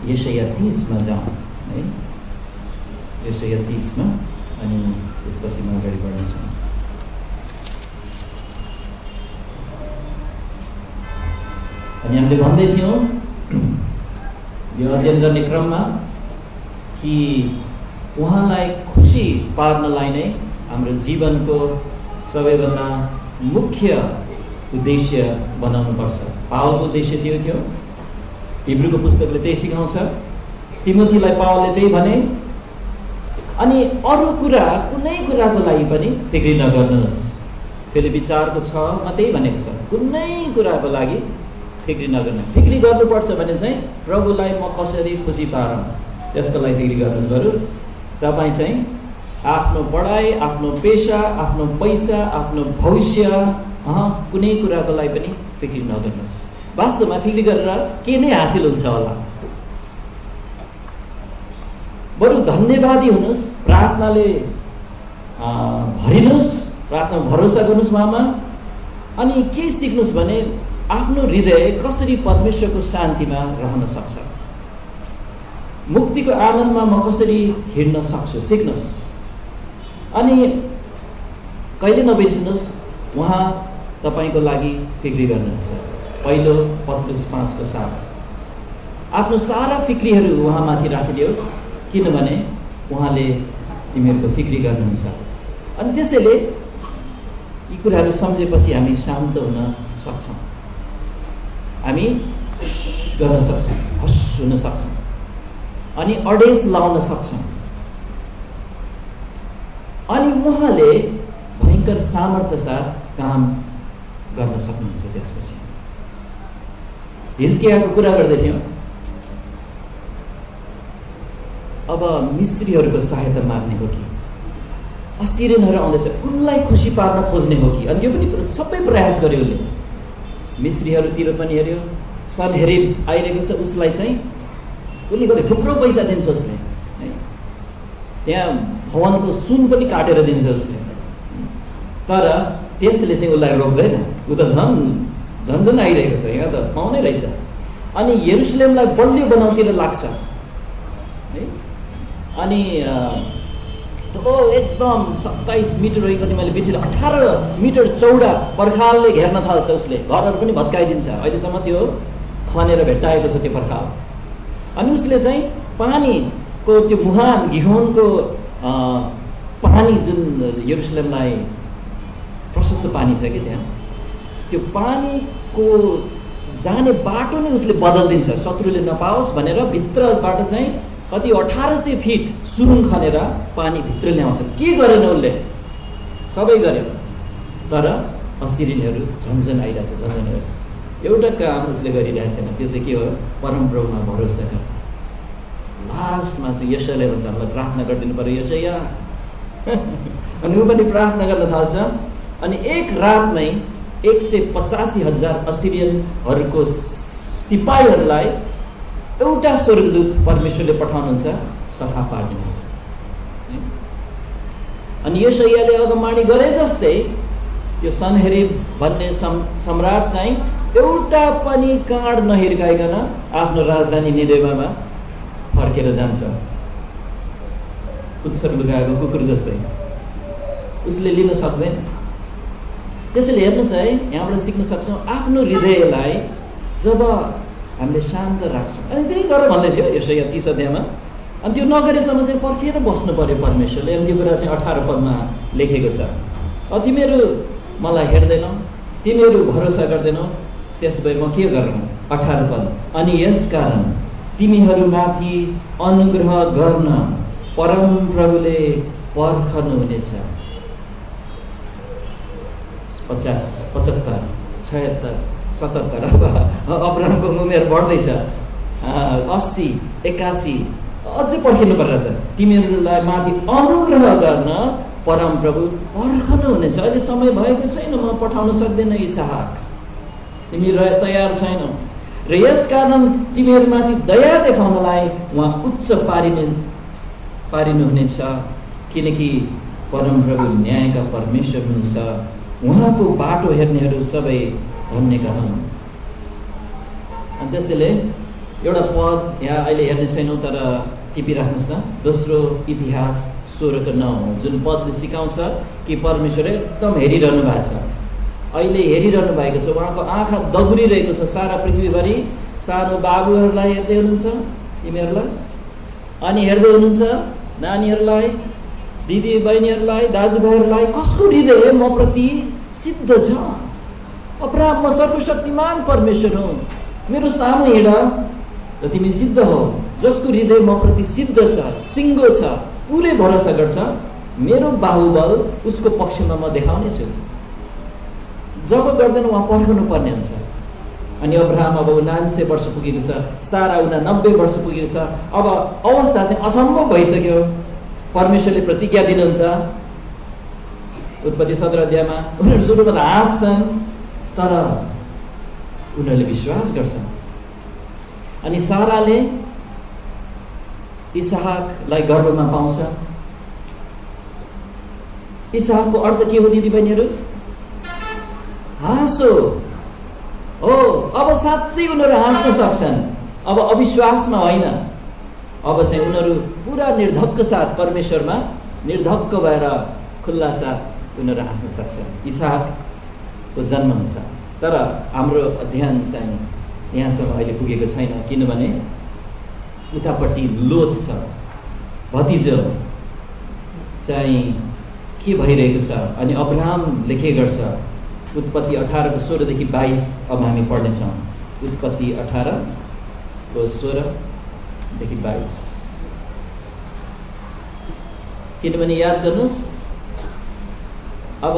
यशाया 30 मा जाउँ है। यशाया 30 मा अनि त्यसपछि म अगाडि बढ्नेछु। अनि हामीले भन्दै थियौँ यो अध्ययन गर्ने क्रममा कि उहाँलाई खुसी पार्नलाई नै हाम्रो जीवनको सबैभन्दा मुख्य उद्देश्य बनाउनु पर्छ। पावलको उद्देश्य त्यो थियो। हिब्रूको पुस्तकले त्यही सिकाउँछ। तिमोथीलाई पावलले त्यही भने। अनि अरू कुरा कुनै कुराको लागि पनि फिक्री नगर्नुहोस्। फिलिप्पी 4:6 मा त्यही भनेको छ, कुनै कुराको लागि फिक्री नगर्नु। फिक्री गर्नुपर्छ भने चाहिँ प्रभुलाई म कसरी खुसी पारौँ त्यसको लागि फिक्री गर्नुहोस्। बरु तपाईँ चाहिँ आफ्नो पढाइ, आफ्नो पेसा, आफ्नो पैसा, आफ्नो भविष्य कुनै कुराको लागि पनि फिक्री नगर्नुहोस्। वास्तवमा फिक्री गरेर के नै हासिल हुन्छ होला? बरु धन्यवादी हुनुहोस्, प्रार्थनाले भरिनुहोस्, प्रार्थना भरोसा गर्नुहोस् उहाँमा। अनि के सिक्नुहोस् भने आफ्नो हृदय कसरी परमेश्वरको शान्तिमा रहन सक्छ, मुक्तिको आनन्दमा म कसरी हिँड्न सक्छु सिक्नुहोस्। अनि कहिले नबिर्सिनुहोस् उहाँ तपाईँको लागि फिक्री गर्नुहुन्छ। पहिलो पत्रुस 5:7 आफ्नो सारा फिक्रीहरू उहाँमाथि राखिदियोस्, किनभने उहाँले तिमीहरूको फिक्री गर्नुहुन्छ। अनि त्यसैले यी कुराहरू सम्झेपछि हामी शान्त हुन सक्छौँ, हामी गर्न सक्छौँ, हस हुन सक्छौँ, अनि अडेस लाउन सक्छौँ। अनि उहाँले भयङ्कर सामर्थ्य साथ काम गर्न सक्नुहुन्छ। त्यसपछि हिजकियाको कुरा गर्दै थियौँ। अब मिस्रीहरूको सहायता माग्ने हो कि असिरियनहरू आउँदैछ उनलाई खुसी पार्न खोज्ने हो कि? अनि यो पनि सबै प्रयास गर्यो उसले। मिस्रीहरूतिर पनि हेऱ्यो, सनहेरिब आइरहेको छ, उसलाई चाहिँ उसले गर्यो थुप्रो पैसा दिन्छ उसले है। त्यहाँ भवनको सुन पनि काटेर दिन्छ उसले। तर त्यसले चाहिँ उसलाई रोक्दैन। ऊ त झन् झन् आइरहेको छ, यहाँ त पाउँदै रहेछ। अनि यरुसलेमलाई बलियो बनाउतिर लाग्छ है। अनि एकदम 27 मिटर हो कि मैले बेसी 18 मिटर चौडा पर्खालले घेर्न थाल्छ उसले। घरहरू पनि भत्काइदिन्छ। अहिलेसम्म त्यो खनेर भेट्टाएको छ त्यो पर्खाल। अनि उसले चाहिँ पानीको त्यो मुहान गिहोनको पानी जुन यरुसलेमलाई प्रशस्त पानी छ कि त्यहाँ, त्यो पानीको जाने बाटो नै उसले बदलिदिन्छ शत्रुले नपाओस् भनेर। भित्रबाट चाहिँ कति 1800 फिट सुरुङ खनेर पानी भित्र ल्याउँछ। के गरेन उसले? सबै गर्यो। तर असिरियनहरू झन्झन आइरहेछ, झन्झन आइरहेछ। एउटा काम उसले गरिरहेको थिएन, त्यो चाहिँ के हो? परमप्रभुमा भरोसा गर। लास्टमा चाहिँ यशायाले भन्छ हामीलाई प्रार्थना गरिदिनु पर्यो यशाया। अनि ऊ पनि प्रार्थना गर्न थाल्छ। अनि एक रातमै 185,000 असिरियनहरूको सिपाहीहरूलाई एउटा स्वर्गदूत परमेश्वरले पठाउनुहुन्छ, सफा पार्दिनुहुन्छ। अनि यशायाले अगमवाणी गरे जस्तै यो सनहेरिब भन्ने सम्राट चाहिँ एउटा पनि काँड नहिर्काइकन आफ्नो राजधानी निनेवेमा फर्केर जान्छ, पुच्छर लुगाएको कुकुर जस्तै। उसले लिन सक्दैन। त्यसैले हेर्नुहोस् है, यहाँबाट सिक्न सक्छौँ आफ्नो हृदयलाई जब हामीले शान्त राख्छौँ। अनि त्यही गर भन्दै थियो यशाया 30 अध्यायमा। अनि त्यो नगरेसम्म चाहिँ पर्खेर बस्नु पर्यो परमेश्वरले। अनि त्यो कुरा चाहिँ 18 पदमा लेखेको छ। तिमीहरू मलाई हेर्दैनौ, तिमीहरू भरोसा गर्दैनौ, त्यसो भए म के गरौँ? 18 पद, अनि यसकारण तिमीहरूमाथि अनुग्रह गर्न परम प्रभुले पर्खनुहुनेछ। 50, 75, 76, 77 अब अब्राहमको उमेर बढ्दैछ, 80, 81 अझै पर्खिनु पर्छ। तिमीहरूलाई माथि अनुग्रह गर्न परम प्रभु पर्खनुहुनेछ। अहिले समय भएको छैन, म पठाउन सक्दैन इसहाक, तिमी तयार छैनौ। र यस कारण तिमीहरूमाथि दया देखाउनलाई उहाँ उच्च पारिनुहुनेछ, किनकि परम प्रभु न्यायका परमेश्वर हुनुहुन्छ। उहाँको बाटो हेर्नेहरू सबै धन्यका हुन्। अनि त्यसैले एउटा पद यहाँ अहिले हेर्ने छैनौँ, तर टिपिराख्नुहोस् न। दोस्रो इतिहास 16:9 जुन पदले सिकाउँछ कि परमेश्वर एकदम हेरिरहनु भएको छ, अहिले हेरिरहनु भएको छ। उहाँको आँखा दगुरिरहेको छ सारा पृथ्वीभरि। सानो बाबुहरूलाई हेर्दै हुनुहुन्छ तिमीहरूलाई, अनि हेर्दै हुनुहुन्छ नानीहरूलाई, दिदी बहिनीहरूलाई, दाजुभाइहरूलाई। कसको हृदय म प्रति सिद्ध छ? अब्राहम, म सर्वशक्तिमान परमेश्वर हुँ, मेरो सामु हिँड र तिमी सिद्ध हो। जसको हृदय म प्रति सिद्ध छ, सिङ्गो छ, पुरै भरोसा गर्छ, मेरो बाहुबल उसको पक्षमा म देखाउनेछु। जब गर्दैन उहाँ पर्खनु पर्ने हुन्छ। अनि अब्राहम अब 79 वर्ष पुगेको छ, सारा 89 वर्ष पुगेको छ। अब अवस्था चाहिँ असम्भव भइसक्यो। परमेश्वरले प्रतिज्ञा दिनुहुन्छ उत्पत्ति 17 अध्यायमा। उनीहरू सुरुमा त हाँस्छन्, तर उनीहरूले विश्वास गर्छन्। अनि साराले इसहाकलाई गर्भमा पाउँछ। इसहाकको अर्थ के हो दिदीबहिनीहरू? हाँसो हो। अब साँच्चै उनीहरू हाँस्न सक्छन्। अब अविश्वासमा होइन, अब चाहिँ उनीहरू पुरा निर्धक्क साथ परमेश्वरमा निर्धक्क भएर खुल्ला साथ उनीहरू हाँस्न सक्छन्। इसहाकको जन्म हुन्छ। तर हाम्रो अध्ययन चाहिँ यहाँसम्म अहिले पुगेको छैन, किनभने उतापट्टि लोत छ, भतिजो चाहिँ के भइरहेको छ। अनि अब्राहमले के गर्छ? उत्पत्ति 18:16-22 अब हामी पढ्नेछौँ। उत्पत्ति 18:16-22। किनभने याद गर्नुहोस्, अब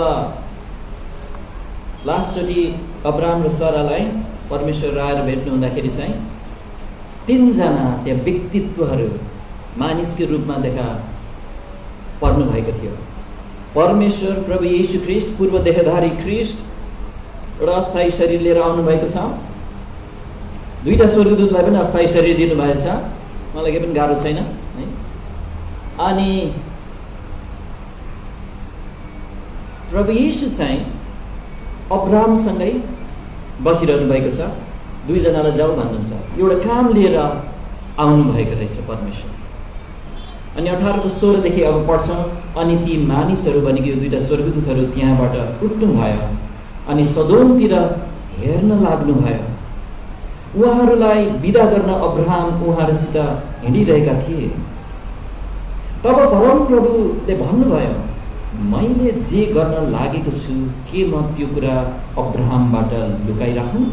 लास्टचोटि अब्राहम र सरालाई परमेश्वर आएर भेट्नु हुँदाखेरि चाहिँ 3 जना त्यहाँ व्यक्तित्वहरू मानिसको रूपमा देखा पर्नु भएको थियो। परमेश्वर प्रभु येशू ख्रीष्ट, पूर्व देहधारी ख्रीष्ट, एउटा अस्थायी शरीर लिएर आउनुभएको छ। 2टा स्वर्गदूतलाई पनि अस्थायी शरीर दिनुभएको छ। मलाई केही पनि गाह्रो छैन है। अनि प्रभु येशू चाहिँ अब्राहमसँगै बसिरहनु भएको छ। 2 जनालाई जाऊ भन्नुहुन्छ। एउटा काम लिएर आउनु भएको रहेछ परमेश्वर। अनि 18:16 अब पढ्छौँ। अनि ती मानिसहरू भनेको यो 2टा स्वर्गदूतहरू त्यहाँबाट उठ्नु भयो अनि सदोमतिर हेर्न लाग्नु भयो। उहाँहरूलाई बिदा गर्न अब्राहम उहाँहरूसित हिँडिरहेका थिए। तब परमप्रभुले भन्नुभयो, मैले जे गर्न लागेको छु, के म त्यो कुरा अब्राहमबाट लुकाइराखौँ?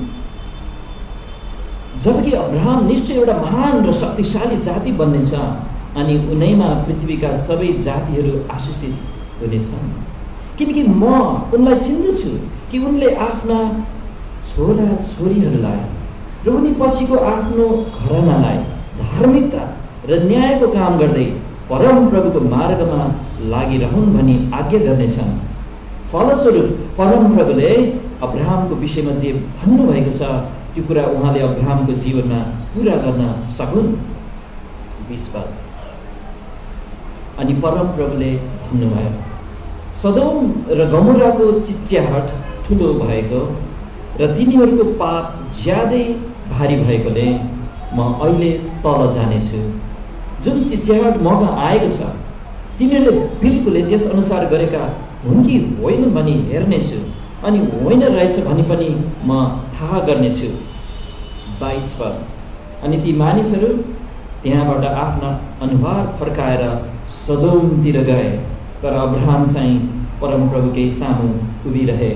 जबकि अब्राहम निश्चय एउटा महान र शक्तिशाली जाति बन्नेछ, अनि उनैमा पृथ्वीका सबै जातिहरू आशीषित हुनेछन्। किनकि म उनलाई चिन्दछु कि उनले आफ्ना छोरा छोरीहरूलाई र उनी पछिको आफ्नो घरानालाई धार्मिकता र न्यायको काम गर्दै परमप्रभुको मार्गमा लागिरहन् भनी आज्ञा गर्नेछन्। फलस्वरूप परमप्रभुले अब्राहमको विषयमा जे भन्नुभएको छ त्यो कुरा उहाँले अब्राहमको जीवनमा पूरा गर्न सकुन्। 20 पद। अनि परमप्रभुले भन्नुभयो, सदोम र गमोराको चिच्याहट ठुलो भएको र तिनीहरूको पाप ज्यादै भारी भएकोले म अहिले तल जानेछु। जुन चिच्याहट ममा आएको छ तिनीहरूले बिल्कुलै त्यस अनुसार गरेका हुन् कि होइन भनी हेर्नेछु, अनि होइन रहेछ भनी पनि म थाहा गर्नेछु। 22 पद। अनि ती मानिसहरू त्यहाँबाट आफ्ना अनुहार फर्काएर सदोमतिर गए, तर अब्राहम चाहिँ परमप्रभुकै सामु उभिरहे।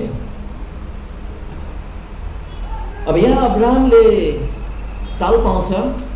अब यहाँ अब्राहमले चाल पाउँछ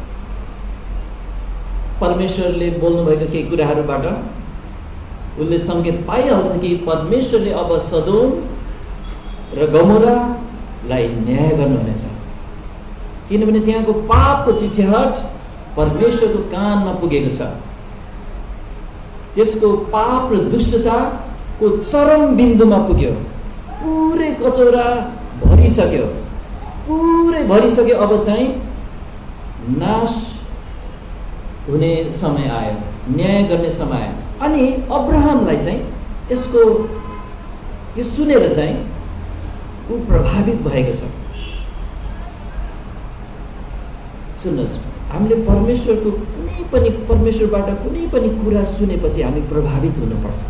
परमेश्वरले बोल्नुभएको केही कुराहरूबाट। उसले सङ्केत पाइहाल्छ कि परमेश्वरले अब सदोम र गमोरालाई न्याय गर्नुहुनेछ, किनभने त्यहाँको पापको चिच्याहट परमेश्वरको कानमा पुगेको छ। त्यसको पाप र दुष्टताको चरम बिन्दुमा पुग्यो। पुरै कचौरा भरिसक्यो, पुरै भरिसक्यो। अब चाहिँ नाश हुने समय आयो, न्याय गर्ने समय आयो। अनि अब्राहमलाई चाहिँ यसको यो सुनेर चाहिँ ऊ प्रभावित भएको छ। सुन्नुहोस्, हामीले परमेश्वरको परमेश्वरबाट कुनै पनि कुरा सुनेपछि हामी प्रभावित हुनुपर्छ,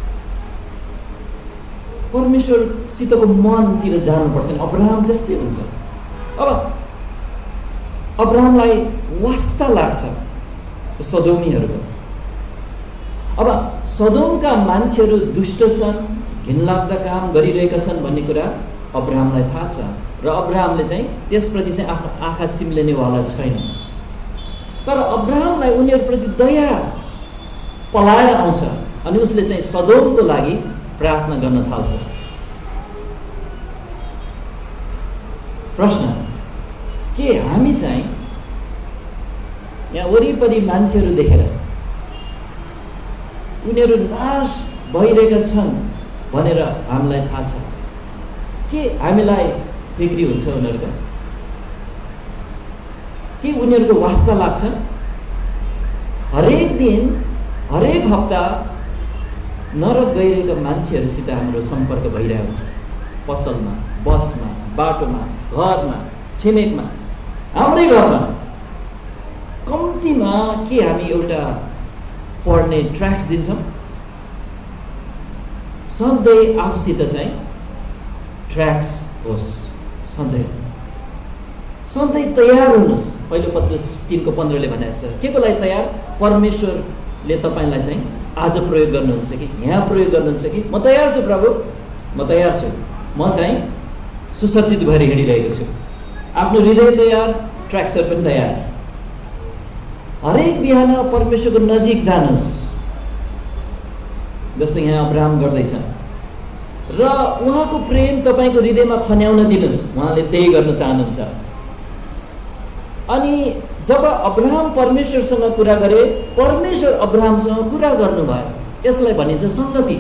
परमेश्वरसितको मनतिर जानुपर्छ। अब्राहम त्यस्तै हुन्छ। अब अब्राहमलाई वास्ता लाग्छ सदोमीहरूको। अब सदोमका मान्छेहरू दुष्ट छन्, घिनलाग्दा काम गरिरहेका छन् भन्ने कुरा अब्राहमलाई थाहा छ, र अब्राहमले चाहिँ त्यसप्रति चाहिँ आँखा चिम्लिनेवाला छैन। तर अब्राहमलाई उनीहरूप्रति दया पलाएर आउँछ अनि उसले चाहिँ सदोमको लागि प्रार्थना गर्न थाल्छ। प्रश्न के हामी चाहिँ यहाँ वरिपरि मान्छेहरू देखेर उनीहरू नाश भइरहेका छन् भनेर हामीलाई थाहा छ, के हामीलाई फिक्री हुन्छ उनीहरूको? के उनीहरूको वास्ता लाग्छ? हरेक दिन हरेक हप्ता नरक गइरहेका मान्छेहरूसित हाम्रो सम्पर्क भइरहेको छ, पसलमा, बसमा, बाटोमा, घरमा, छिमेकमा, हाम्रै घरमा। कम्तीमा के हामी एउटा पढ्ने ट्र्याक्स दिन्छौँ? सधैँ आफूसित चाहिँ ट्र्याक्स होस्, सधैँ तयार हुनुहोस्। पहिलो पत्रुस 3:15 भने जस्तो के को लागि तयार? परमेश्वरले तपाईँलाई चाहिँ आज प्रयोग गर्नुहुन्छ कि यहाँ प्रयोग गर्नुहुन्छ कि म तयार छु प्रभु, म तयार छु, म चाहिँ सुसज्जित भएर हिँडिरहेको छु। आफ्नो हृदय तयार, ट्र्याक्सर पनि तयार। हरेक बिहान परमेश्वरको नजिक जानुहोस्, जस्तो यहाँ अब्राहम गर्दैछ, र उहाँको प्रेम तपाईँको हृदयमा खन्याउन दिनुहोस्। उहाँले त्यही गर्न चाहनुहुन्छ। अनि जब अब्राहम परमेश्वरसँग कुरा गरे, परमेश्वर अब्राहमसँग कुरा गर्नुभयो। यसलाई भनिन्छ संगति।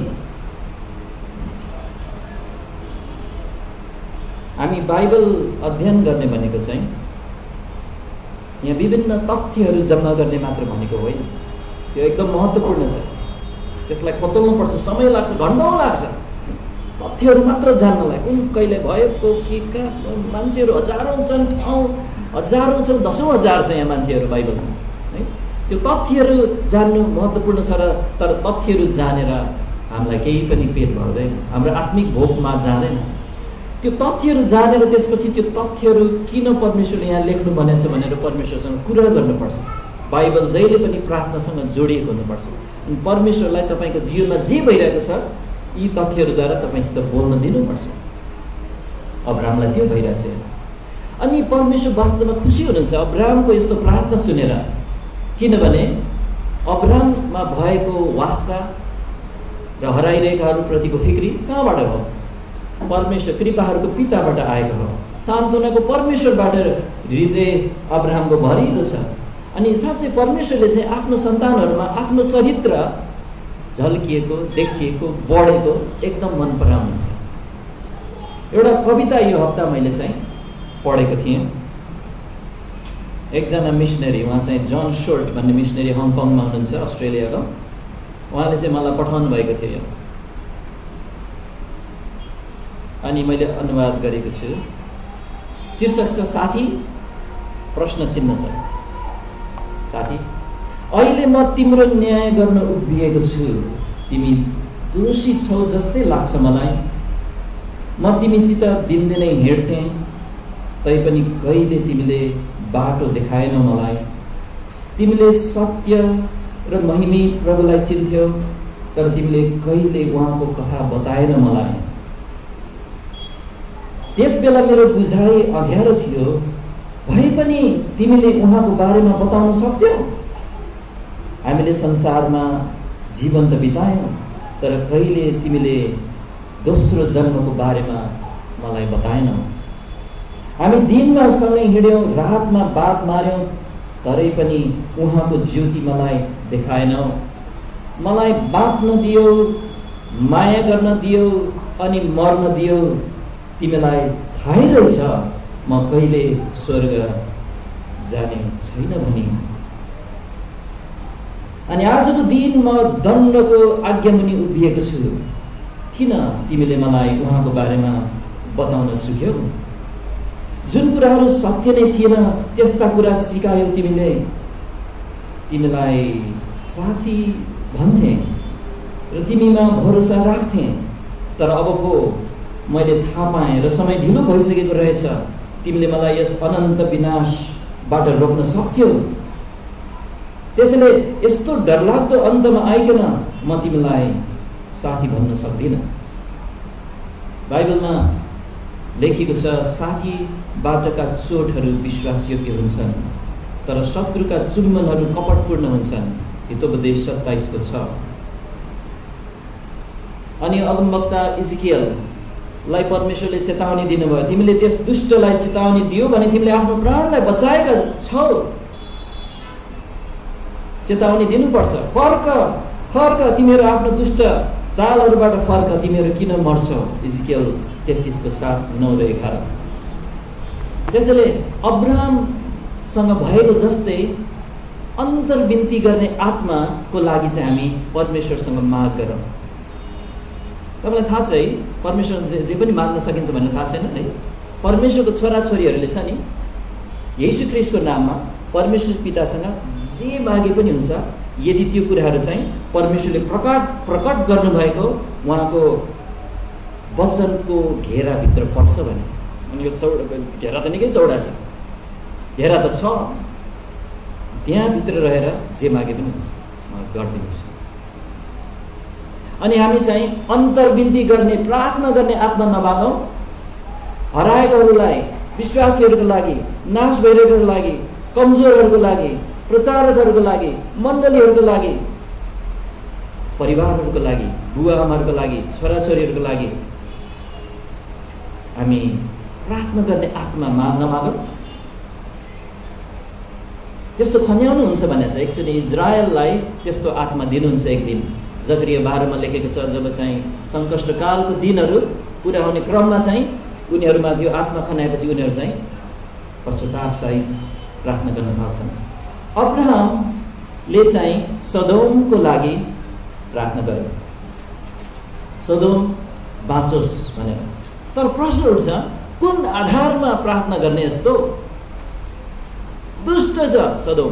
हामी बाइबल अध्ययन गर्ने भनेको चाहिँ यहाँ विभिन्न तथ्यहरू जम्मा गर्ने मात्र भनेको होइन। त्यो एकदम महत्त्वपूर्ण छ, त्यसलाई खोतल्नुपर्छ, समय लाग्छ, घन्टौँ लाग्छ तथ्यहरू मात्र जान्नलाई। कुन कहिले भएको के कहाँ मान्छेहरू हजारौँ छन्, ठाउँ हजारौँ छन्, दसौँ हजार छ यहाँ मान्छेहरू बाइबलमा है। त्यो तथ्यहरू जान्नु महत्त्वपूर्ण छ, र तर तथ्यहरू जानेर हामीलाई केही पनि पेट भर्दैन, हाम्रो आत्मिक भोकमा जाँदैन। त्यो तथ्यहरू जानेर त्यसपछि त्यो तथ्यहरू किन परमेश्वरले यहाँ लेख्नु भनेको छ भनेर परमेश्वरसँग कुरा गर्नुपर्छ। बाइबल जहिले पनि प्रार्थनासँग जोडिएको हुनुपर्छ। अनि परमेश्वरलाई तपाईँको जीवनमा जे भइरहेको छ यी तथ्यहरूद्वारा तपाईँसित बोल्न दिनुपर्छ। अब्राहमलाई त्यो भइरहेछ। अनि परमेश्वर वास्तवमा खुसी हुनुहुन्छ अब्राहमको यस्तो प्रार्थना सुनेर, किनभने अब्राहममा भएको वास्ता र हराइरहेकाहरूप्रतिको फिक्री कहाँबाट हो? परमेश्वर कृपाहरूको पिताबाट आएको हो। सान्त्वनाको परमेश्वरबाट हृदय अब्राहमको भरिलो छ। अनि साँच्चै परमेश्वरले चाहिँ आफ्नो सन्तानहरूमा आफ्नो चरित्र झल्किएको, देखिएको, बढेको एकदम मन पराउनुहुन्छ। एउटा कविता यो हप्ता मैले चाहिँ पढेको थिएँ। एकजना मिसनरी, उहाँ चाहिँ जन शोर्ट भन्ने मिसनरी हङकङमा हुनुहुन्छ, अस्ट्रेलियाको। उहाँले चाहिँ मलाई पठाउनु भएको थियो अनि मैले अनुवाद गरेको छु। शीर्षक छ साथी, प्रश्न चिन्ह छ। साथी, अहिले म तिम्रो न्याय गर्न उभिएको छु। तिमी दोषी छौ जस्तै लाग्छ मलाई। म तिमीसित दिनदिनै हिँड्थेँ, तैपनि कहिले तिमीले बाटो देखाएनौ मलाई। तिमीले सत्य र महिमी प्रभुलाई चिन्थ्यौ, तर तिमीले कहिले उहाँको कथा बताएन मलाई। त्यस बेला मेरो बुझाइ अँध्यारो थियो, भए पनि तिमीले उहाँको बारेमा बताउन सक्थ्यौ। हामीले संसारमा जीवन त बितायौँ, तर कहिले तिमीले दोस्रो जन्मको बारेमा मलाई बताएनौ। हामी दिनमा सँगै हिँड्यौँ, रातमा बात मार्यौँ, तरै पनि उहाँको ज्योति मलाई देखाएनौ। मलाई बाँच्न दियो, माया गर्न दियो अनि मर्न दियो। तिमीलाई थाहै रहेछ म कहिले स्वर्ग जाने छैन भनी। अनि आजको दिन म दण्डको आज्ञामुनि उभिएको छु। किन तिमीले मलाई उहाँको बारेमा बताउन चुक्यौ? जुन कुराहरू सत्य नै थिएन त्यस्ता कुरा सिकायौ तिमीले, तिमीलाई साथी भन्थे र तिमीमा भरोसा राख्थे। तर अबको मैले थाहा पाएँ र समय ढिलो भइसकेको रहेछ। तिमीले मलाई यस अनन्त विनाशबाट रोक्न सक्थ्यौ। त्यसैले यस्तो डरलाग्दो अन्तमा आइकन म तिमीलाई साथी भन्न सक्दिनँ। बाइबलमा लेखिएको छ, साथीबाटका चोटहरू विश्वासयोग्य हुन्छन् तर शत्रुका चुम्बनहरू कपटपूर्ण हुन्छन्। हितोपदेश 27 को 6। अनि अगमवक्ता इजकियललाई परमेश्वरले चेतावनी दिनुभयो, तिमीले त्यस दुष्टलाई चेतावनी दियो भने तिमीले आफ्नो प्राणलाई बचाएका छौ। चेतावनी दिनुपर्छ, फर्क फर्क, तिमीहरू आफ्नो दुष्ट चालहरूबाट फर्क, तिमीहरू किन मर्छौ। इजकियल 33 को 7, 9 र 11। त्यसैले अब्राहमसँग भएको जस्तै अन्तर्विन्ती गर्ने आत्माको लागि चाहिँ हामी परमेश्वरसँग माग गरौँ। तपाईँलाई थाहा छ है, परमेश्वर जे पनि माग्न सकिन्छ भन्ने थाहा छैन है। परमेश्वरको छोराछोरीहरूले छ नि, येशू ख्रीष्टको नाममा परमेश्वर पितासँग जे मागे पनि हुन्छ, यदि त्यो कुराहरू चाहिँ परमेश्वरले प्रकट गर्नुभएको उहाँको वचनको घेराभित्र पर्छ भने। अनि यो घेरा त निकै चौडा छ, घेरा त छ, त्यहाँभित्र रहेर जे मागे पनि हुन्छ गरिदिन्छ। अनि हामी चाहिँ अन्तर्विन्ती गर्ने, प्रार्थना गर्ने आत्मा नमागौँ। हराएकोहरूलाई, विश्वासीहरूको लागि, नाश भइरहेकोहरूको लागि, कमजोरहरूको लागि, प्रचारकहरूको लागि, मण्डलीहरूको लागि, परिवारहरूको लागि, बुवा आमाहरूको लागि, छोराछोरीहरूको लागि हामी प्रार्थना गर्ने आत्मा नमागौँ। त्यस्तो खन्याउनुहुन्छ भने चाहिँ एकचोटि इजरायललाई त्यस्तो आत्मा दिनुहुन्छ एक दिन। जकरिया 12 मा लेखेको छ, जब चाहिँ सङ्कष्टकालको दिनहरू पुरा हुने क्रममा चाहिँ उनीहरूमा त्यो आत्मा खनाएपछि उनीहरू चाहिँ पश्चातापसहित प्रार्थना गर्न थाल्छन्। अब्राहमले चाहिँ सदोमको लागि प्रार्थना गर्यो, सदोम बाँचोस् भनेर। तर प्रश्न उठ्छ, कुन आधारमा प्रार्थना गर्ने? यस्तो दुष्ट छ सदोम,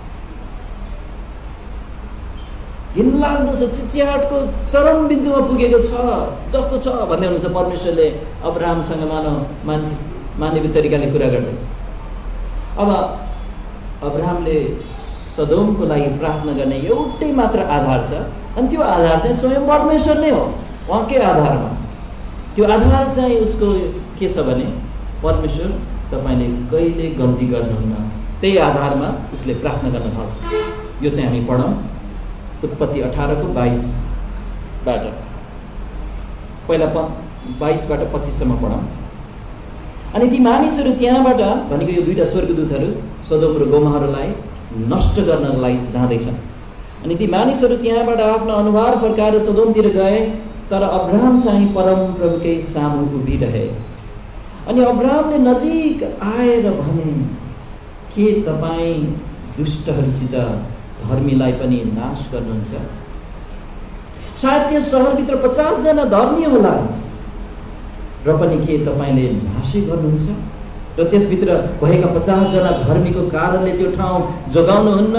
घिनलाग्दो छ, चिच्याटको चरम बिन्दुमा पुगेको छ जस्तो छ भन्दै हुनुहुन्छ परमेश्वरले अब्राहमसँग मानवीय तरिकाले कुरा गर्दै। अब अब्राहमले सदोमको लागि प्रार्थना गर्ने एउटै मात्र आधार छ, अनि त्यो आधार चाहिँ स्वयं परमेश्वर नै हो। उहाँकै आधारमा त्यो आधार चाहिँ उसको के छ भने, परमेश्वर तपाईँले कहिले गल्ती गर्नुहुन्न, त्यही आधारमा उसले प्रार्थना गर्न थाल्छ। यो चाहिँ हामी पढौँ उत्पत्ति 18 को 22बाट, पहिला 22 बाट 25 सम्म पढौँ। अनि ती मानिसहरू त्यहाँबाट, भनेको यो दुईटा स्वर्गदूतहरू सदोम र गोमोरालाई नष्ट गर्नलाई जाँदैछन्। अनि ती मानिसहरू त्यहाँबाट आफ्नो अनुहार फर्काएर सदोमतिर गए, तर अब्राहम चाहिँ परमप्रभुकै सामु उभिरहे। अनि अब्राहमले नजिक आएर भने, के तपाईँ दुष्टहरूसित धर्मीलाई पनि नाश गर्नुहुन्छ? सायद त्यस सहरभित्र 50 जना धर्मी होला, र पनि के तपाईँले नाशै गर्नुहुन्छ? र त्यसभित्र भएका 50 जना धर्मीको कारणले त्यो ठाउँ जोगाउनुहुन्न?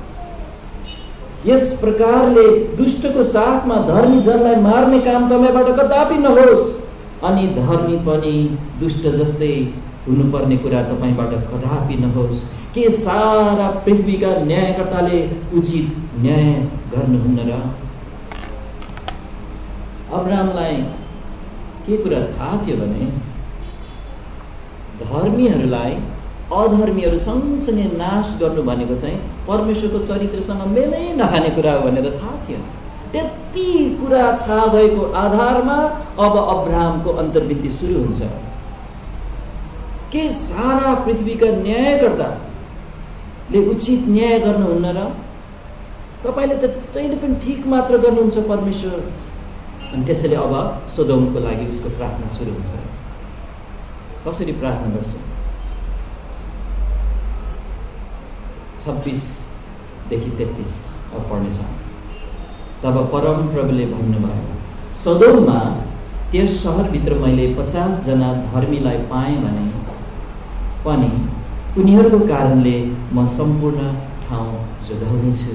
यस प्रकारले दुष्टको साथमा धर्मी जनलाई मार्ने काम तपाईँबाट कदापि नहोस्, अनि धर्मी पनि दुष्ट जस्तै हुनुपर्ने कुरा तपाईँबाट कदापि नहोस्। के सारा पृथ्वीका न्यायकर्ताले उचित न्याय गर्नुहुन्न र? अब्राहमलाई के कुरा थाहा थियो भने, धर्मीहरूलाई अधर्मीहरू सँगसँगै नाश गर्नु भनेको चाहिँ परमेश्वरको चरित्रसँग मेलै नखाने कुरा हो भनेर थाहा थियो। त्यति कुरा थाहा भएको आधारमा अब अब्राहमको अन्तर्विन्ती सुरु हुन्छ। के सारा पृथ्वीका न्यायकर्ताले उचित न्याय गर्नुहुन्न र? तपाईँले त जहिले पनि ठिक मात्र गर्नुहुन्छ परमेश्वर। अनि त्यसैले अब सदोमको लागि उसको प्रार्थना सुरु हुन्छ। कसरी प्रार्थना गर्छ? 26 देखि 33 अब पढ्नेछ। तब परमप्रभुले भन्नुभयो, सदोममा त्यस सहरभित्र मैले 50 जना धर्मीलाई पाएँ भने पनि उनीहरूको कारणले म सम्पूर्ण ठाउँ जोगाउनेछु।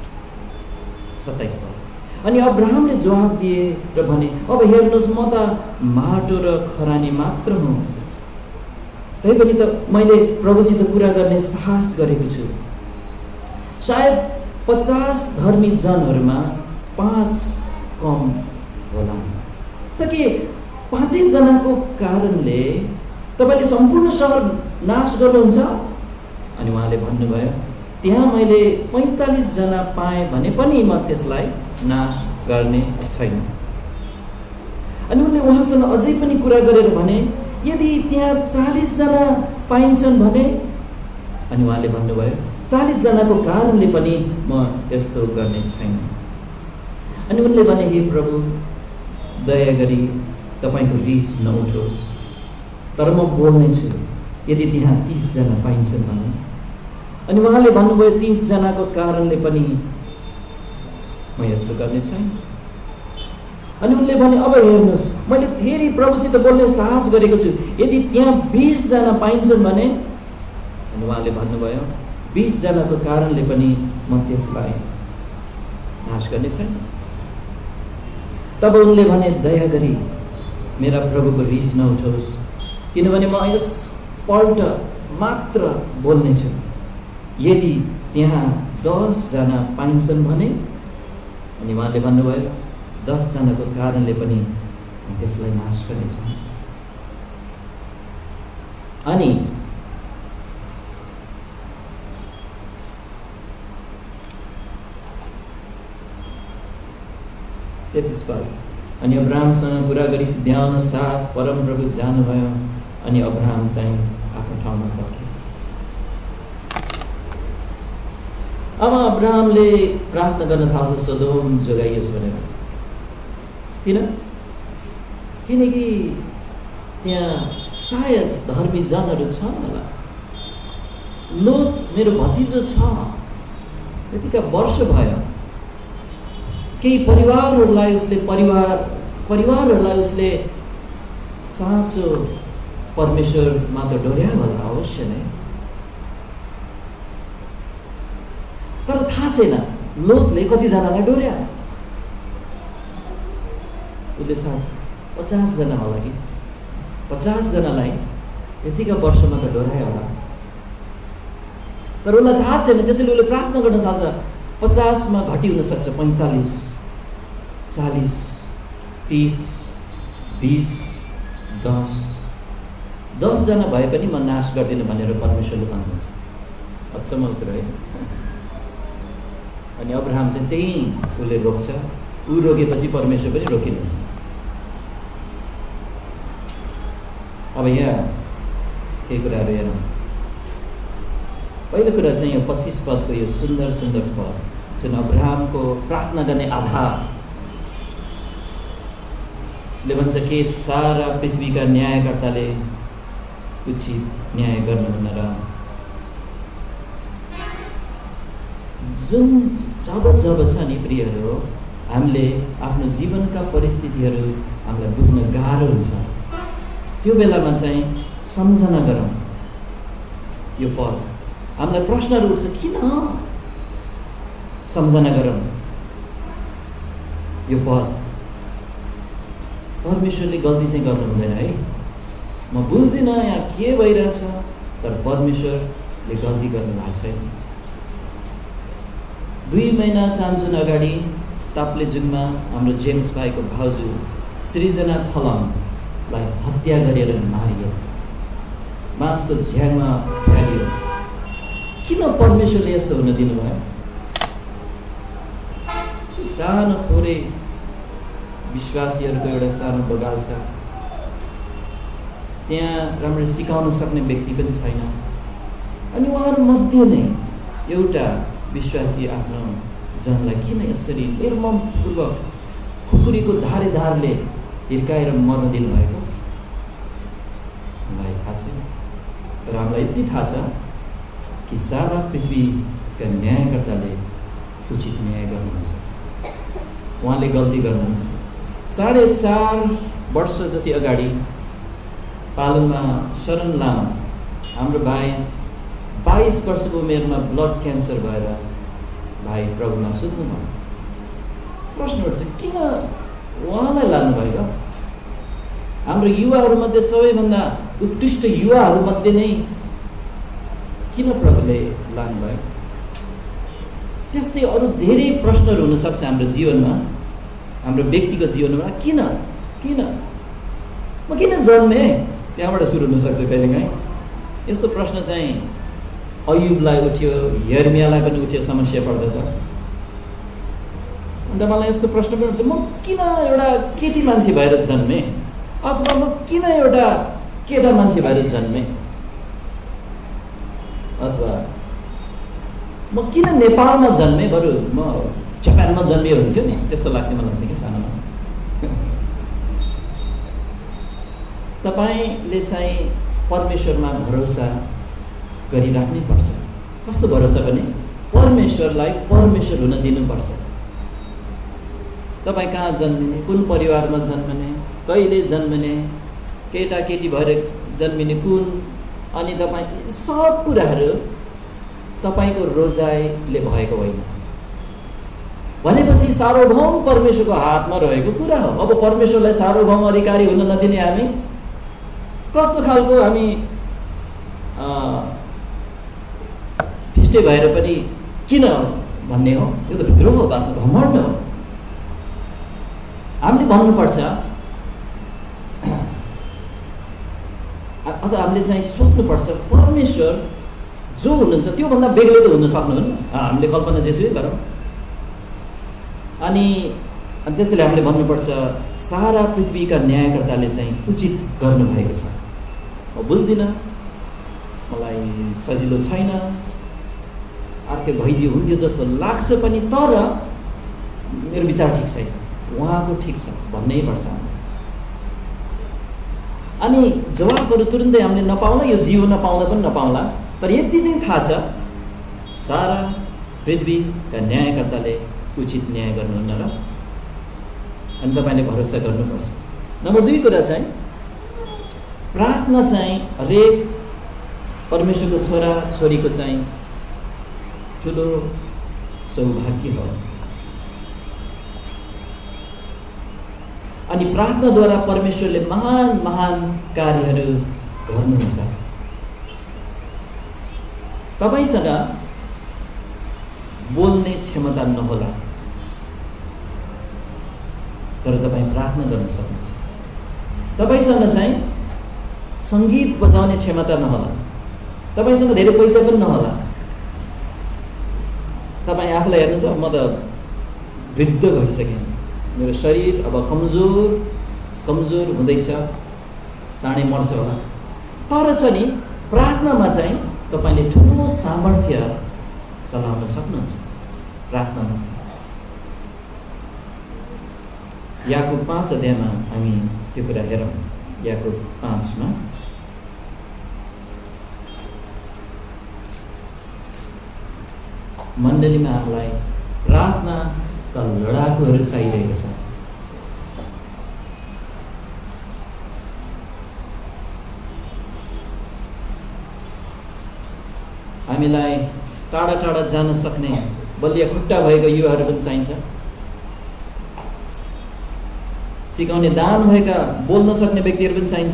27 पद। अनि अब्राहमले जवाब दिए र भने, अब हेर्नुहोस्, म त माटो र खरानी मात्र हुँ, तैपनि त मैले प्रभुसित कुरा गर्ने साहस गरेको छु। सायद 50 धर्मी जनहरूमा 5 कम होला, त के 5 जनाको कारणले तपाईँले सम्पूर्ण सहर नाश गर्नुहुन्छ? अनि उहाँले भन्नुभयो, त्यहाँ मैले 45 जना पाएँ भने पनि म त्यसलाई नाश गर्ने छैन। अनि उनले उहाँसँग अझै पनि कुरा गरेर भने, यदि त्यहाँ 40 जना पाइन्छन् भने, अनि उहाँले भन्नुभयो, 40 जनाको कारणले पनि म यस्तो गर्ने छैन। अनि उनले भने, हे प्रभु, दया गरी तपाईँको रिस नउठोस्, तर म बोल्नेछु यदि त्यहाँ 30 जना पाइन्छन् भने। अनि उहाँले भन्नुभयो, 30 जनाको कारणले पनि म यस्तो गर्ने छैन। अनि उनले भने, अब हेर्नुहोस्, मैले फेरि प्रभुसित बोल्ने साहस गरेको छु, यदि त्यहाँ 20 जना पाइन्छन् भने। अनि उहाँले भन्नुभयो, 20 जनाको कारणले पनि म त्यसलाई नाश गर्ने छैन। तब उनले भने, दया गरी मेरा प्रभुको रिस नउठोस्, किनभने म यसपल्ट मात्र बोल्नेछु, यदि त्यहाँ 10 जना पाइन्छन् भने। अनि उहाँले भन्नुभयो, 10 जनाको कारणले पनि त्यसलाई नाश गर्नेछ। अनि अनि अब्राहमसँग कुरा गरी सिद्ध्याउन साथ परमप्रभु जानुभयो। अनि अब्राहम चाहिँ आफ्नो ठाउँमा फर्के। अब अब्राहमले प्रार्थना गर्न थाल्छ, सोदोम जोगाइयोस् भनेर। किनकि त्यहाँ सायद धर्मी जनहरू छन् होला। लोत मेरो भतिजो छ, यतिका वर्ष भयो। केही परिवारहरूलाई उसले साँचो परमेश्वरमा त डोर्या होला, अवश्य नै। तर थाहा छैन लोतले कतिजनालाई डोर्या। उसले साँच 50 जना होला कि 50 जनालाई यतिका वर्षमा त डोर्यायो होला। तर उसलाई थाहा छैन, त्यसैले उसले प्रार्थना गर्न थाल्छ। 50 मा घटी हुन सक्छ, 45, 40, 30, 20, 10 जना भए पनि म नाश गर्दिनँ भनेर परमेश्वरले भन्नुहुन्छ। अचम्मको कुरा है। अनि अब्राहम चाहिँ त्यही उसले रोक्छ। ऊ रोकेपछि परमेश्वर पनि रोकिनुहुन्छ। अब यहाँ केही कुराहरू हेरौँ। पहिलो कुरा चाहिँ यो 25 पदको यो सुन्दर सुन्दर पद जुन अब्राहमको प्रार्थना गर्ने आधार। उसले भन्छ कि सारा पृथ्वीका न्यायकर्ताले उचित न्याय गर्नुहुन्न र जुन जब छ नि प्रियहरू, हामीले आफ्नो जीवनका परिस्थितिहरू हामीलाई बुझ्न गाह्रो हुन्छ, त्यो बेलामा चाहिँ सम्झना गरौँ यो पद। हामीलाई प्रश्नहरू उठ्छ, किन? सम्झना गरौँ यो पद। परमेश्वरले गल्ती चाहिँ गर्नु हुँदैन है। म बुझ्दिनँ यहाँ के भइरहेछ, तर परमेश्वरले गल्ती गर्नु भएको छैन। 2 महिना चान्चुन अगाडि ताप्लेजुङमा हाम्रो जेम्स भाइको भाउजू सृजना थलङलाई हत्या गरेर मारियो, मासको झ्याङमा फ्यालियो। किन परमेश्वरले यस्तो हुन दिनुभयो? सानो थोरै विश्वासीहरूको एउटा सानो बगाल छ, त्यहाँ राम्ररी सिकाउन सक्ने व्यक्ति पनि छैन। अनि उहाँहरू मध्ये नै एउटा विश्वासी आफ्नो जनलाई किन यसरी निर्ममपूर्वक खुकुरीको धारले हिर्काएर मर्न दिनुभएको? मलाई थाहा छैन, तर हामीलाई यति थाहा छ कि सारा पृथ्वीका न्यायकर्ताले उचित न्याय गर्नुहुन्छ। उहाँले गल्ती गर्नु। 4.5 वर्ष जति अगाडि पालुङमा शरण लामा हाम्रो भाइ 22 वर्षको उमेरमा ब्लड क्यान्सर भएर भाइ प्रभुमा सुत्नुभयो। प्रश्न उठ्छ, किन उहाँलाई लानुभयो? हाम्रो युवाहरूमध्ये सबैभन्दा उत्कृष्ट युवाहरूमध्ये नै किन प्रभुले लानुभयो? त्यस्तै अरू धेरै प्रश्नहरू हुनसक्छ हाम्रो जीवनमा, हाम्रो व्यक्तिगत जीवनमा। किन किन म किन जन्मेँ? त्यहाँबाट सुरु हुनसक्छ कहिलेकाहीँ। यस्तो प्रश्न चाहिँ अयुबलाई उठ्यो, यर्मियालाई पनि उठ्यो समस्या पर्दा त। अन्त मलाई यस्तो प्रश्न पनि उठ्छ, म किन एउटा केटी मान्छे भएर जन्मेँ, अथवा म किन एउटा केटा मान्छे भएर जन्मेँ, अथवा म किन नेपालमा जन्मेँ, बरु म जापानमा जन्मियो हुन्थ्यो नि, त्यस्तो लाग्ने मलाई चाहिँ कि सानोमा। तपाईँले चाहिँ परमेश्वरमा भरोसा गरिराख्नै पर्छ। कस्तो भरोसा भने परमेश्वरलाई परमेश्वर हुन दिनुपर्छ। तपाईँ कहाँ जन्मिने, कुन परिवारमा जन्मिने, कहिले जन्मिने, केटाकेटी भएर जन्मिने कुन, अनि तपाईँ सब कुराहरू तपाईँको रोजाइले भएको होइन। भनेपछि सार्वभौम परमेश्वरको हातमा रहेको कुरा हो। अब परमेश्वरलाई सार्वभौम अधिकारी हुन नदिने हामी कस्तो खालको हामी फिस्टे भएर पनि किन भन्ने हो? यो त भित्र हो, वास्तव घमण्ड हो। हामीले भन्नुपर्छ, अथवा हामीले चाहिँ सोच्नुपर्छ, परमेश्वर जो हुनुहुन्छ त्योभन्दा बेग्लै त हुन सक्नुहुन्न। हामीले कल्पना जेसुकै गरौँ। अनि त्यसैले हामीले भन्नुपर्छ, सारा पृथ्वीका न्यायकर्ताले चाहिँ उचित गर्नुभएको छ। म बुझ्दिनँ, मलाई सजिलो छैन, अर्कै भइदियो हुन्थ्यो जस्तो लाग्छ पनि, तर मेरो विचार ठिक छैन, उहाँको ठिक छ भन्नै पर्छ। अनि जवाबहरू तुरुन्तै हामीले नपाउला, यो जीवनमा पाउँदा पनि नपाउला, तर यति चाहिँ थाहा छ, सारा पृथ्वीका न्यायकर्ताले उचित न्याय गर्नुहुन्न र अनि तपाईँले भरोसा गर्नुपर्छ। नम्बर 2 कुरा चाहिँ प्रार्थना चाहिँ हरेक परमेश्वरको छोरा छोरीको चाहिँ ठुलो सौभाग्य हो। अनि प्रार्थनाद्वारा परमेश्वरले महान महान कार्यहरू गर्नुहुन्छ। तपाईसँग बोल्ने क्षमता नहोला, तर तपाईँ प्रार्थना गर्न सक्नुहुन्छ। तपाईँसँग चाहिँ सङ्गीत बजाउने क्षमता नहोला, तपाईँसँग धेरै पैसा पनि नहोला, तपाईँ आफूलाई हेर्नुहुन्छ, म त वृद्ध भइसकेँ, मेरो शरीर अब कमजोर हुँदैछ, चाँडै मर्छ होला, तर छ नि प्रार्थनामा चाहिँ तपाईँले ठुलो सामर्थ्य चलाउन सक्नुहुन्छ। प्रार्थनामा चाहिँ याकुब 5 अध्यायमा हामी त्यो कुरा हेरौँ। याकुब 5 मा मण्डलीमा हामीलाई प्रार्थनाका लडाकुहरू चाहिरहेको छ। हामीलाई टाढा टाढा जान सक्ने बलिया खुट्टा भएको युवाहरू पनि चाहिन्छ, सिकाउने दान भएका बोल्न सक्ने व्यक्तिहरू पनि चाहिन्छ।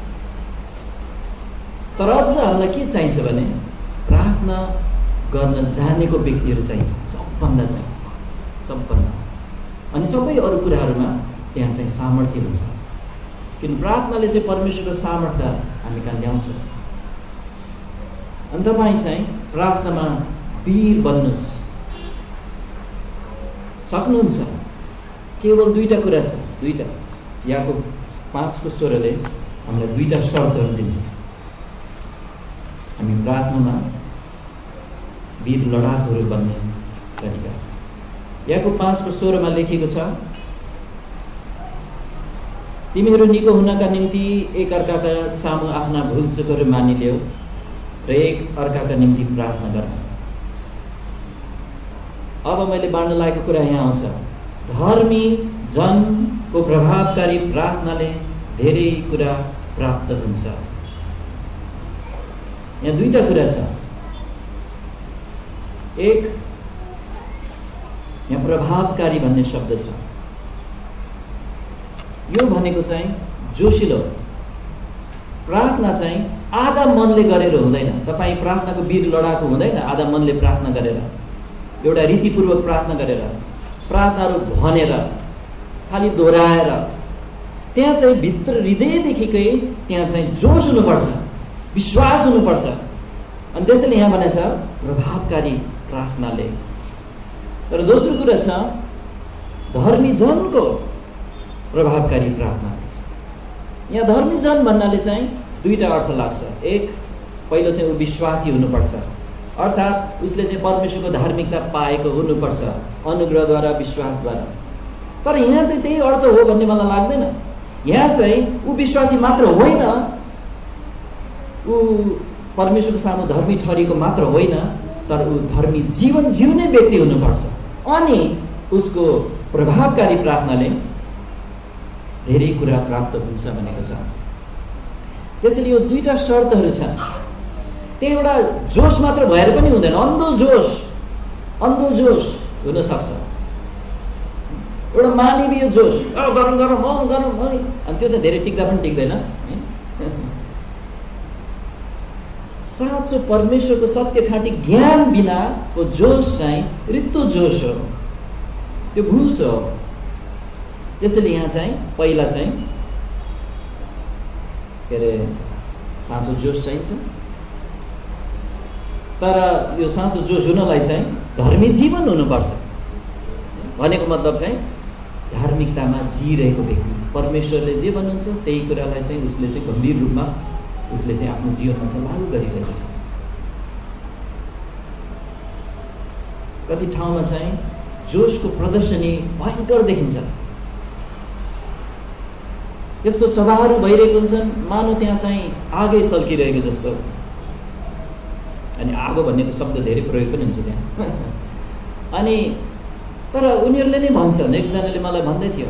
तर अझ हामीलाई के चाहिन्छ भने प्रार्थना गर्न जानेको व्यक्तिहरू चाहिन्छ, सबभन्दा। अनि सबै अरू कुराहरूमा त्यहाँ चाहिँ सामर्थ्य हुन्छ, किन प्रार्थनाले चाहिँ परमेश्वरको सामर्थ्य हामी कहाँ ल्याउँछ। अनि तपाईँ चाहिँ प्रार्थनामा वीर बन्नुहोस्, सक्नुहुन्छ। केवल 2टा कुरा छ, 2टा। याकुब 5:16ले हामीलाई 2टा शर्तहरू दिन्छ, हामी प्रार्थनामा वीर लडाकुहरू बन्ने तरिका। याकुब 5:16मा लेखेको छ, तिमीहरू निको हुनका निम्ति एक अर्काका सामु आफ्ना भुल चुकहरू मानिल्याऊ र एक अर्काका निम्ति प्रार्थना गर। अब मैले बाँड्न लागेको कुरा यहाँ आउँछ। धर्मी जनको प्रभावकारी प्रार्थनाले धेरै कुरा प्राप्त हुन्छ। यहाँ दुईटा कुरा छ। एक, यहाँ प्रभावकारी भन्ने शब्द छ। यो भनेको चाहिँ जोसिलो प्रार्थना चाहिँ आधा मनले गरेर हुँदैन। तपाईँ प्रार्थनाको वीर लडाकु हुँदैन आधा मनले प्रार्थना गरेर, एउटा रीतिपूर्वक प्रार्थना गरेर, प्रार्थनाहरू भनेर, खालि दोहोऱ्याएर। त्यहाँ चाहिँ भित्र हृदयदेखिकै त्यहाँ चाहिँ जोस हुनुपर्छ, विश्वास हुनुपर्छ। अनि त्यसैले यहाँ भनेको छ प्रभावकारी प्रार्थनाले। तर दोस्रो कुरा छ धर्मी जनको प्रभावकारी प्रार्थना। यहाँ धर्मी जन भन्नाले चाहिँ दुईटा अर्थ लाग्छ। एक, पहिलो चाहिँ ऊ विश्वासी हुनुपर्छ, अर्थात् उसले चाहिँ परमेश्वरको धार्मिकता पाएको हुनुपर्छ अनुग्रहद्वारा, विश्वासद्वारा। तर यहाँ चाहिँ त्यही अर्थ हो भन्ने मलाई लाग्दैन। यहाँ चाहिँ ऊ विश्वासी मात्र होइन, ऊ परमेश्वरको सामु धर्मी ठहरेको मात्र होइन, तर ऊ धर्मी जीवन जिउने व्यक्ति हुनुपर्छ। अनि उसको प्रभावकारी प्रार्थनाले धेरै कुरा प्राप्त हुन्छ भनेको छ। त्यसैले यो दुईटा शर्तहरू छन्। त्यही एउटा जोस मात्र भएर पनि हुँदैन, अन्धो जोस हुन सक्छ। एउटा मानवीय जोस, गरौँ गरौँ गरौँ, अनि त्यो चाहिँ धेरै टिक्दा पनि टिक्दैन। साँचो परमेश्वरको सत्य खाँटी ज्ञान बिनाको जोस चाहिँ रित्तो जोस हो, त्यो भुस हो। त्यसैले यहाँ चाहिँ पहिला चाहिँ के अरे साँचो जोस चाहिन्छ। तर यो साँचो जोस हुनलाई चाहिँ धर्मी जीवन हुनुपर्छ। भनेको मतलब चाहिँ धार्मिकतामा जिरहेको व्यक्ति, परमेश्वरले जे भन्नुहुन्छ त्यही कुरालाई चाहिँ उसले चाहिँ गम्भीर रूपमा उसले चाहिँ आफ्नो जीवनमा चाहिँ लागू गरिरहेको छ। कति ठाउँमा चाहिँ जोसको प्रदर्शनी भयङ्कर देखिन्छ। यस्तो सभाहरू भइरहेको हुन्छन् मानव त्यहाँ चाहिँ आगै सल्किरहेको जस्तो। अनि आगो भन्नेको शब्द धेरै प्रयोग पनि हुन्छ त्यहाँ। अनि तर उनीहरूले नै भन्छन्, एकजनाले मलाई भन्दै थियो,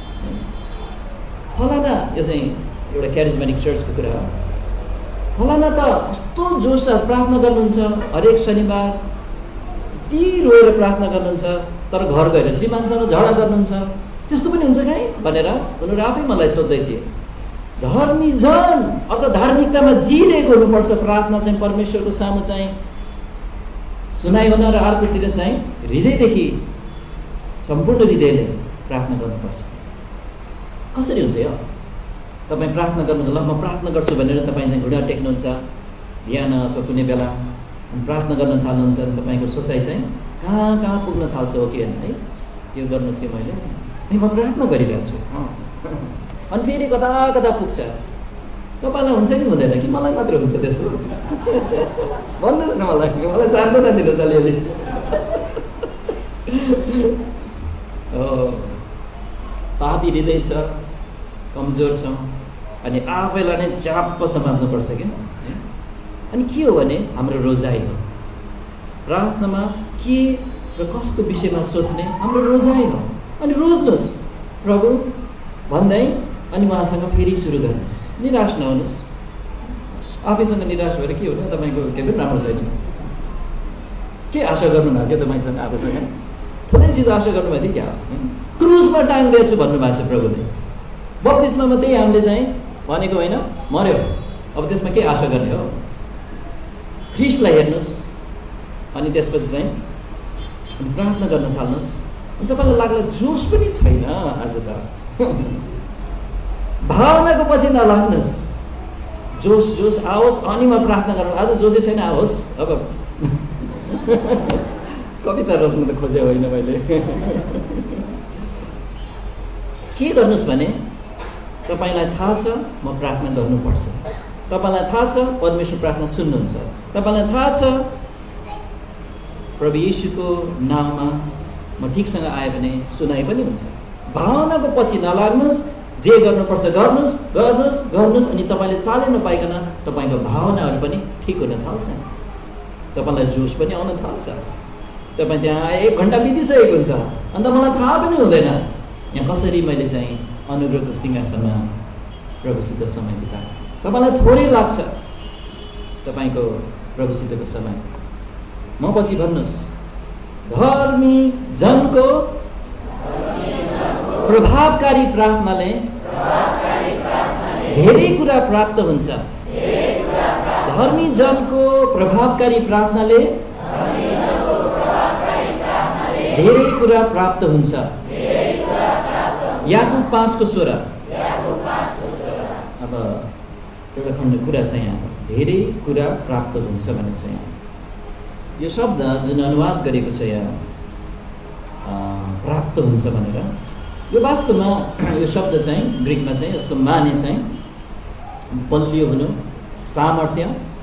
फलाना, यो चाहिँ एउटा क्यारिजमेटिक चर्चको कुरा हो, फलाना त कस्तो जोस प्रार्थना गर्नुहुन्छ, हरेक शनिबार ती रोएर प्रार्थना गर्नुहुन्छ, तर घर गएर श्रीमानसँग झगडा गर्नुहुन्छ, त्यस्तो पनि हुन्छ कहीँ भनेर उनीहरू आफै मलाई सोध्दै थिए। धर्मी जन अथवा धार्मिकतामा जिरहेको हुनुपर्छ। प्रार्थना चाहिँ परमेश्वरको सामु चाहिँ सुनाइ हुन र अर्कोतिर चाहिँ हृदयदेखि सम्पूर्ण हृदयले प्रार्थना गर्नुपर्छ। कसरी हुन्छ यो? तपाईँ प्रार्थना गर्नुहुन्छ, ल म प्रार्थना गर्छु भनेर तपाईँ चाहिँ घुँडा टेक्नुहुन्छ बिहान अथवा कुनै बेला, प्रार्थना गर्न थाल्नुहुन्छ। तपाईँको सोचाइ चाहिँ कहाँ कहाँ पुग्न थाल्छ हो कि होइन, है यो गर्नु थियो मैले, म प्रार्थना गरिरहेको छु, अनि फेरि कता कता पुग्छ। तपाईँलाई हुन्छ कि हुँदैन कि मलाई मात्र हुन्छ त्यस्तो? भन्नुहोस् न मलाई सान्त्वना दिनुहोस् अलिअलि। पापी हृदय छ, कमजोर छ, अनि आफैलाई नै चाप्प समात्नुपर्छ क्या। अनि के हो भने हाम्रो रोजाइ हो, प्रार्थनामा के र कसको विषयमा सोच्ने हाम्रो रोजाइ हो। अनि रोज्नुहोस् प्रभु भन्दै, अनि उहाँसँग फेरि सुरु गर्नुहोस्। निराश नहुनुहोस्। आफैसँग निराश भएर के हुनु, तपाईँको के पनि राम्रो छैन। के आशा गर्नुभएको थियो तपाईँसँग? आफैसँग थोरै चिज आशा गर्नुभएको थियो क्या? क्रुजमा टाङ्गिदिएछु भन्नुभएको छ प्रभुले। बत्तिसमा त्यही हामीले चाहिँ भनेको होइन, मर्यो, अब त्यसमा के आशा गर्ने हो? ख्रिस्टलाई हेर्नुहोस्, अनि त्यसपछि चाहिँ प्रार्थना गर्न थाल्नुहोस्। अनि तपाईँलाई लाग्ला जोस पनि छैन आज त, भावनाको पछि नलाग्नुहोस्। जोस आओस् अनि म प्रार्थना गर्नु। आज जोसै छैन, आओस् अब। कविता रच्नु त खोजे होइन मैले। के गर्नुहोस् भने तपाईँलाई थाहा छ म प्रार्थना गर्नुपर्छ, तपाईँलाई थाहा छ परमेश्वर प्रार्थना सुन्नुहुन्छ, तपाईँलाई थाहा छ प्रभु येशूको नाममा म ठिकसँग आयो भने सुनाइ पनि हुन्छ। भावनाको पछि नलाग्नुहोस्, जे गर्नुपर्छ गर्नुहोस्, अनि तपाईँले चालै नपाइकन तपाईँको भावनाहरू पनि ठिक हुन थाल्छ, तपाईँलाई जोस पनि आउन थाल्छ। तपाईँ त्यहाँ 1 घन्टा बितिसकेको हुन्छ, अन्त मलाई थाहा पनि हुँदैन यहाँ कसरी मैले चाहिँ अनुग्रहको सिंहासनमा प्रभुसित समय बिताएँ। तपाईँलाई थोरै लाग्छ, तपाईँको प्रभुसितको समय। म पछि भन्नुहोस्, धर्मी जनको प्रभावकारी प्रार्थनाले धेरै कुरा प्राप्त हुन्छ। धर्मी जनको प्रभावकारी प्रार्थनाले धेरै कुरा प्राप्त हुन्छ। याकुब 5:16। अब एउटा खण्ड कुरा छ यहाँ, धेरै कुरा प्राप्त हुन्छ भने छ यहाँ। यो शब्द जुन अनुवाद गरेको छ यहाँ प्राप्त हुन्छ भनेर, यो वास्तवमा यो शब्द चाहिँ ग्रिकमा चाहिँ यसको माने चाहिँ बलियो हुनु, सामर्थ्य,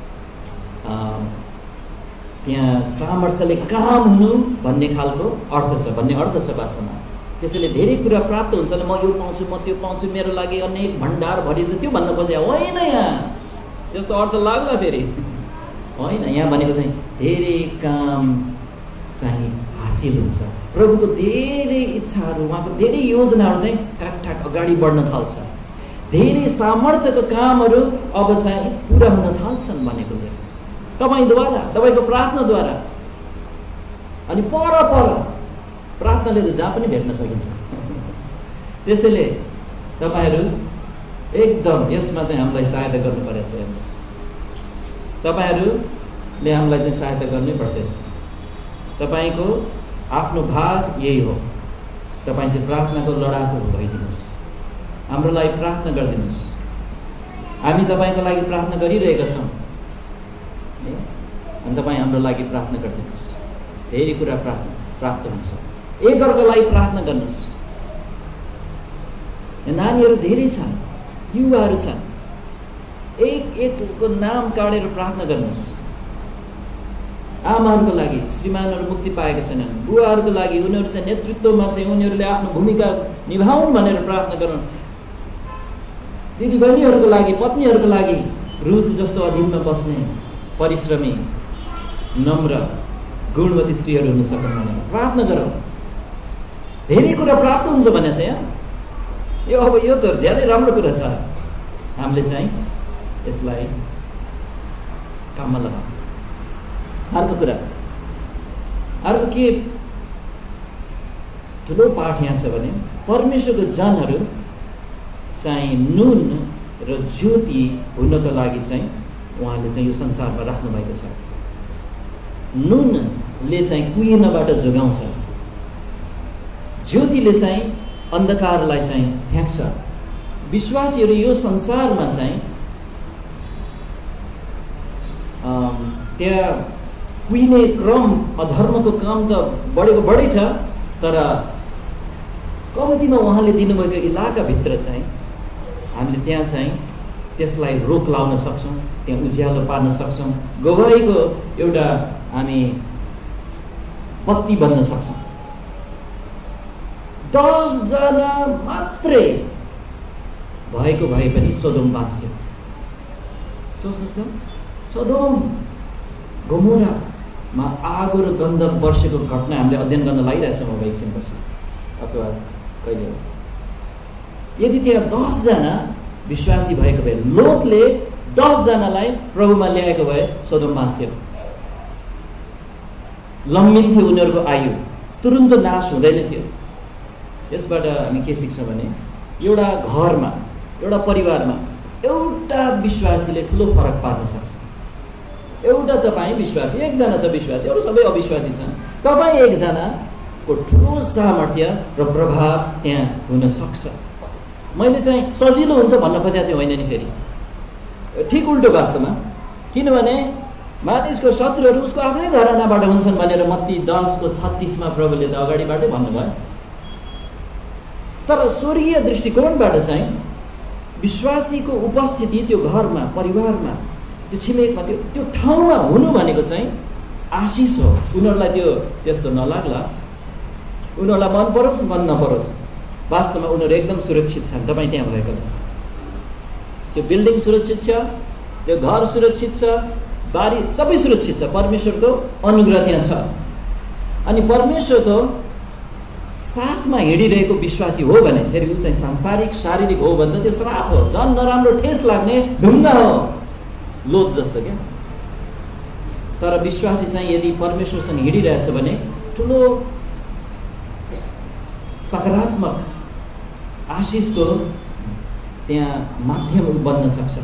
त्यहाँ सामर्थ्यले काम हुनु भन्ने खालको अर्थ छ, भन्ने अर्थ छ वास्तवमा। त्यसैले धेरै कुरा प्राप्त हुन्छ भने म यो पाउँछु, म त्यो पाउँछु, मेरो लागि अनेक भण्डार भरिन्छ, त्यो भन्न खोजे होइन। यहाँ त्यस्तो अर्थ लाग्ला फेरि होइन। यहाँ भनेको चाहिँ धेरै काम चाहिँ हासिल हुन्छ। प्रभुको धेरै इच्छाहरू, उहाँको धेरै योजनाहरू चाहिँ ठाक अगाडि बढ्न थाल्छ। धेरै सामर्थ्यको कामहरू अब चाहिँ पुरा हुन थाल्छन् भनेको चाहिँ तपाईँद्वारा, तपाईँको प्रार्थनाद्वारा। अनि पर प्रार्थनाले त जहाँ पनि भेट्न सकिन्छ। त्यसैले तपाईँहरू एकदम यसमा चाहिँ हामीलाई सहायता गर्नु परेछ। तपाईँहरूले हामीलाई चाहिँ सहायता गर्नै पर्छ। तपाईँको आफ्नो भाग यही हो। तपाईँ चाहिँ प्रार्थनाको लडाकु भइदिनुहोस्, हाम्रो लागि प्रार्थना गरिदिनुहोस्। हामी तपाईँको लागि प्रार्थना गरिरहेका छौँ अनि तपाईँ हाम्रो लागि प्रार्थना गरिदिनुहोस्। धेरै कुरा प्राप्त हुन्छ। एकअर्कालाई प्रार्थना गर्नुहोस्। नानीहरू धेरै छन्, युवाहरू छन्, एकको नाम काटेर प्रार्थना गर्नुहोस्। आमाहरूको लागि, श्रीमानहरू मुक्ति पाएका छैनन्, बुवाहरूको लागि, उनीहरू चाहिँ नेतृत्वमा चाहिँ उनीहरूले आफ्नो भूमिका निभाउन् भनेर प्रार्थना गरौँ। दिदीबहिनीहरूको लागि, पत्नीहरूको लागि, रुस जस्तो अधीनमा बस्ने परिश्रमी, नम्र, गुणवती स्त्रीहरू हुन सक्छन् भनेर प्रार्थना गरौँ। धेरै कुरा प्राप्त हुन्छ भने चाहिँ यो त ज्यादै राम्रो कुरा छ। हामीले चाहिँ यसलाई काममा लगाऊ। अर्को कुरा, अर्को के ठुलो पाठ यहाँ छ भने परमेश्वरको जनहरू चाहिँ नुन र ज्योति हुनको लागि चाहिँ उहाँले चाहिँ यो संसारमा राख्नु भएको छ। नुनले चाहिँ कुहिनबाट जोगाउँछ, ज्योतिले चाहिँ अन्धकारलाई चाहिँ फ्याँक्छ। विश्वासीहरू यो संसारमा चाहिँ त्यहाँ कुहिने क्रम, अधर्मको काम त बढेको बढै छ, तर कम्तीमा उहाँले दिनुभएको इलाकाभित्र चाहिँ हामीले त्यहाँ चाहिँ त्यसलाई रोक लाउन सक्छौँ, त्यहाँ उज्यालो पार्न सक्छौँ, गवाहीको एउटा हामी बत्ती बन्न सक्छौँ। 10 जना मात्रै भएको भए पनि सोदोम बाँच्थ्यो। सोच्नुहोस् न, सोदोम गोमोरामा आगो र गन्धक वर्षेको घटना हामीले अध्ययन गर्न लागिरहेछौँ अब एकछिनपछि अथवा कहिले। यदि त्यहाँ 10 जना विश्वासी भएको भए, लोतले 10 जनालाई प्रभुमा ल्याएको भए सोदोम बाँच्थ्यो। लम्बित थियो उनीहरूको आयु, तुरुन्त नाश हुँदैन थियो। यसबाट हामी के सिक्छौँ भने एउटा घरमा, एउटा परिवारमा एउटा विश्वासीले ठुलो फरक पार्न सक्छ। एउटा तपाईँ विश्वासी, एकजना छ विश्वासी, अरू सबै अविश्वासी छन्, तपाईँ एकजनाको ठुलो सामर्थ्य र प्रभाव त्यहाँ हुन सक्छ। मैले चाहिँ सजिलो हुन्छ भन्न खोजेको चाहिँ होइन नि, फेरि ठिक उल्टो वास्तवमा। किनभने मानिसको शत्रुहरू उसको आफ्नै घरानाबाट हुन्छन् भनेर मत्ती 10:36 प्रभुले त अगाडिबाटै भन्नुभयो। तर स्वर्गीय दृष्टिकोणबाट चाहिँ विश्वासीको उपस्थिति त्यो घरमा, परिवारमा, त्यो छिमेकमा, त्यो ठाउँमा हुनु भनेको चाहिँ आशिष हो। उनीहरूलाई त्यस्तो नलाग्ला, उनीहरूलाई मन परोस् मन नपरोस्, वास्तवमा उनीहरू एकदम सुरक्षित छन् तपाईँ त्यहाँ भएकोले। त्यो बिल्डिङ सुरक्षित छ, त्यो घर सुरक्षित छ, बारी सबै सुरक्षित छ। परमेश्वरको अनुग्रह त्यहाँ छ। अनि परमेश्वरको साथमा हिँडिरहेको विश्वासी हो भने फेरि ऊ चाहिँ सांसारिक शारीरिक हो भने त्यो श्राप हो, झन् नराम्रो ठेस लाग्ने ढुङ्गा हो, लोत जस्तो क्या। तर विश्वासी चाहिँ यदि परमेश्वरसँग हिँडिरहेछ भने ठुलो सकारात्मक आशिषको त्यहाँ माध्यम बन्न सक्छ।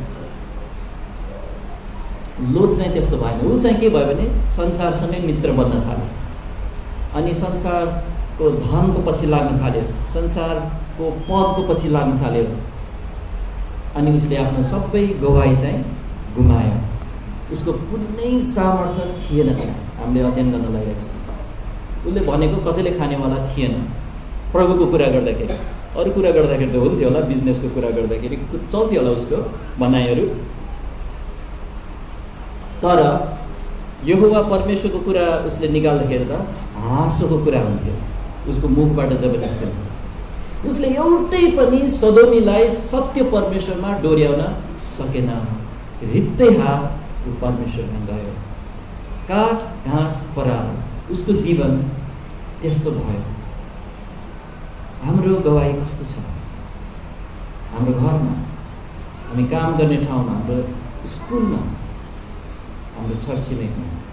लोत चाहिँ त्यस्तो भएन। ऊ चाहिँ के भयो भने संसारसँगै मित्र बन्न थाल्यो अनि संसारको धनको पछि लाग्न थाल्यो, संसारको पदको पछि लाग्न थाल्यो अनि उसले आफ्नो सबै गवाही चाहिँ गुमायो। उसको कुनै सामर्थ्य थिएन। हामीले अध्ययन गर्न लागिरहेको छ। उसले भनेको कसैले खानेवाला थिएन। प्रभुको कुरा गर्दाखेरि, अरू कुरा गर्दाखेरि त हुन्थ्यो होला, बिजनेसको कुरा गर्दाखेरि चल्थ्यो होला उसको भनाइहरू, तर यहोवा परमेश्वरको कुरा उसले निकाल्दाखेरि त हाँसोको कुरा हुन्थ्यो उसको मुखबाट जब निस्कन्थ्यो। उसले एउटै पनि सदोमीलाई सत्य परमेश्वरमा डोर्याउन सकेन। रित्तै हात परमेश्वरमा गयो, काठ घाँस पराल। उसको जीवन त्यस्तो भयो। हाम्रो गवाही कस्तो छ? हाम्रो घरमा, हामी काम गर्ने ठाउँमा, हाम्रो स्कुलमा, हाम्रो छरछिमेकमा